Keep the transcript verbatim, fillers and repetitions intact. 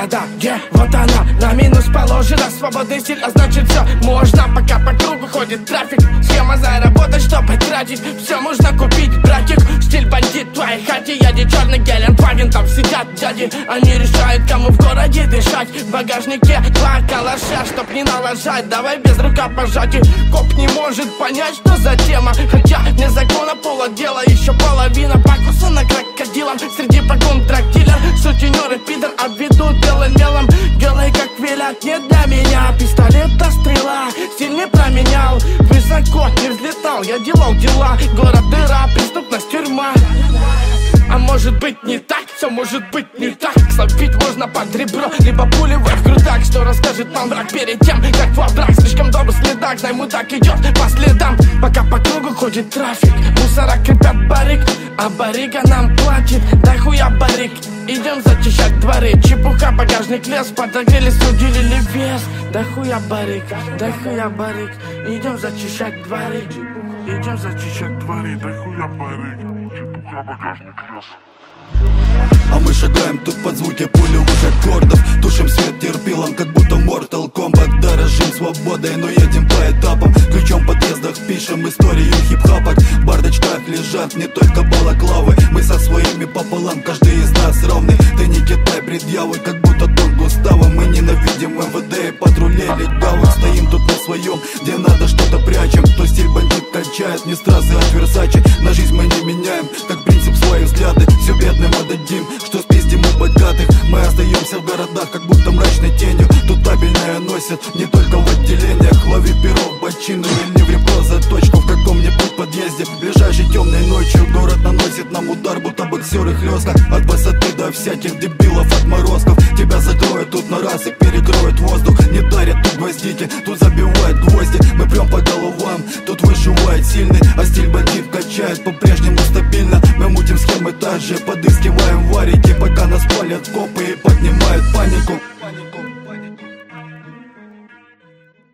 города, где вот она на минус положена. Свободный стиль, а значит все можно. Пока по кругу ходит трафик, схема заработать, чтобы тратить. Все можно купить, братик, стиль бандит в твоей хате. Едет черный Гелендваген, там сидят дяди. Они решают, кому в городе дышать. В багажнике два калаша, чтоб не налажать. Давай без рукопожатий. Коп не может понять, что за тема. Хотя не закона пола дела, еще половина покусана крокодилом. Среди погон трактилер, сутенеры пидор обведут белым мелом. Голый как велят, не для меня. Пистолета стрела, стиль не променял. Высоко не взлетал, я делал дела. Город дыра, преступность тюрьма. А может быть не так, все может быть не так. Словить можно под ребро, либо пулевой в грудак. Что расскажет нам враг перед тем, как во враг. Слишком добрый следак, найму так идет по следам. Пока по кругу ходит трафик, мусора крепят барик, а барига нам платит, да хуя барик. Идем зачищать дворы, чепуха, багажник лес. Подогрелись, уделили вес, да хуя барик, да хуя барик. Идем зачищать дворы, идем зачищать дворы, да хуя барик. А мы шагаем тут под звуки пулевых аккордов. Тушим свет терпилом, как будто Mortal Kombat. Дорожим свободой, но едем по этапам. Ключом в подъездах пишем историю хип-хапа. В бардачках лежат не только балаклавы. Мы со своими пополам, каждый из нас равный. Ты не кидай предъявы, как будто Дон Густаво. Мы ненавидим эм вэ дэ и патрулей легавых. Стоим тут на своем, где надо что-то прячем. То стиль бандит качает, не стразы от Версачи. На жизнь мы не меняем, как принцип свои взгляды. Все бедным отдадим, что спиздим у богатых. Мы остаемся в городах, как будто мрачной тенью. Тут табельное носят не только в отделениях. Лови перо в бочину или в ребро заточку в каком-нибудь подъезде. Ближайшей темной ночью город наносит нам удар, будто боксеры хлестка. От высоты до всяких дебилов отморозков. Тебя закроют тут на раз и перекроют воздух. Не дарят тут гвоздики, тут забивают гвозди. Мы прям по головам, тут выживает сильный. А стиль бандит качает по-прежнему стабильно. Мы мутим схемы, также подыскиваем варики, пока нас палят копы и поднимают панику.